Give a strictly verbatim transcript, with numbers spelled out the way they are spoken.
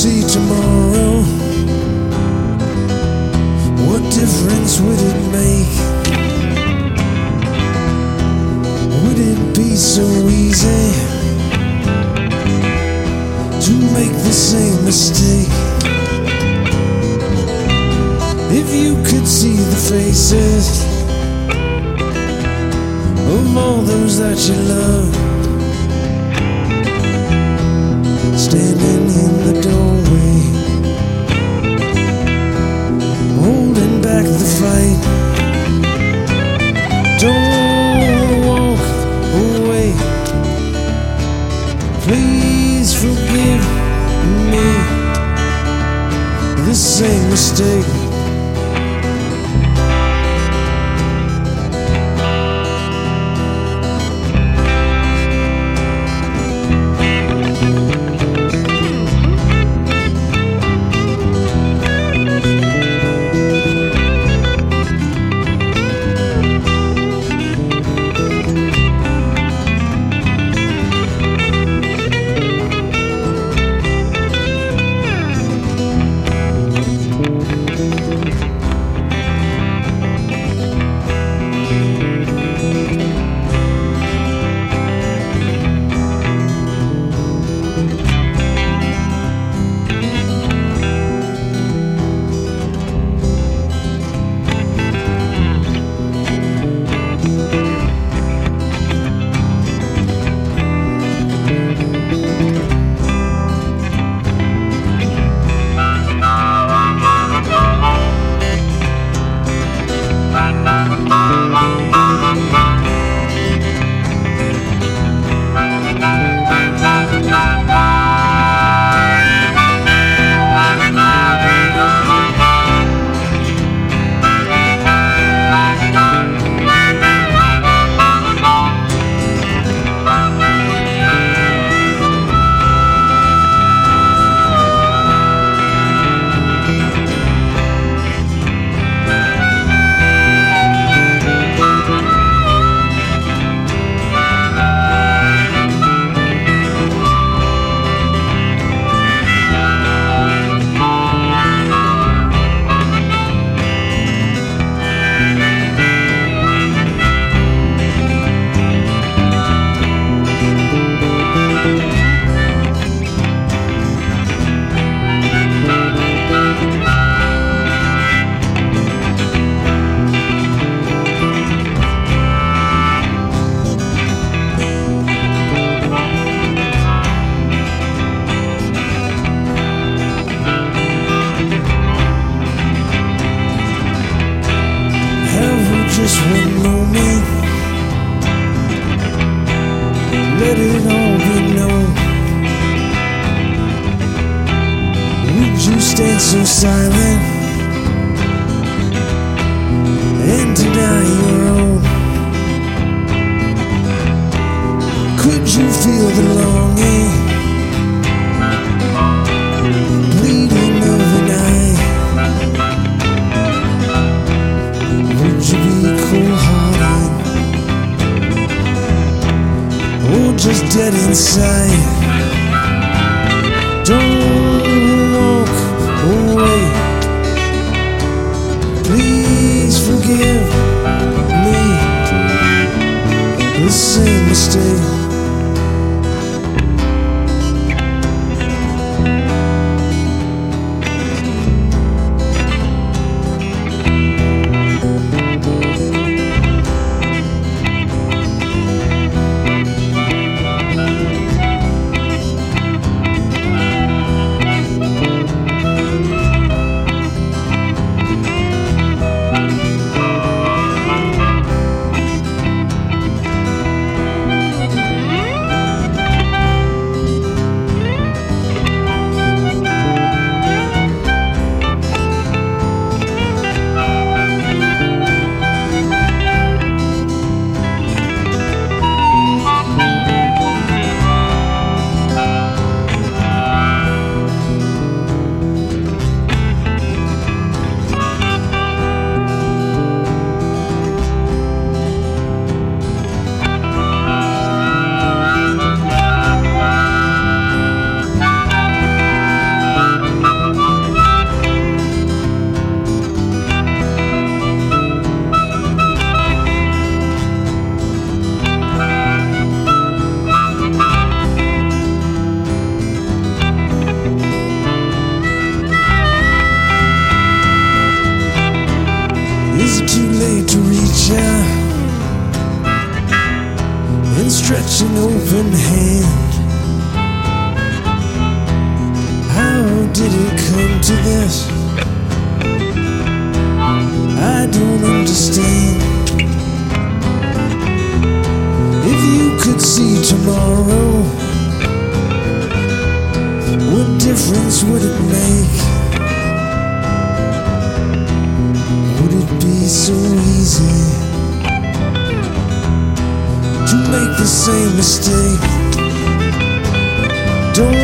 see tomorrow, what difference would it make? Would it be so easy to make the same mistake? If you could see the faces of all those that you love, standing in the doorway, holding back the fight, don't walk away. Please forgive me the same mistake. Just one moment, let it all be known. Would you stand so silent and deny your own? Could you feel the longing, bleeding of an eye? Would you be cold-hearted or just dead inside? Don't walk away. Please forgive me the same mistake. to this? I don't understand. If you could see tomorrow, what difference would it make? Would it be so easy to make the same mistake? Don't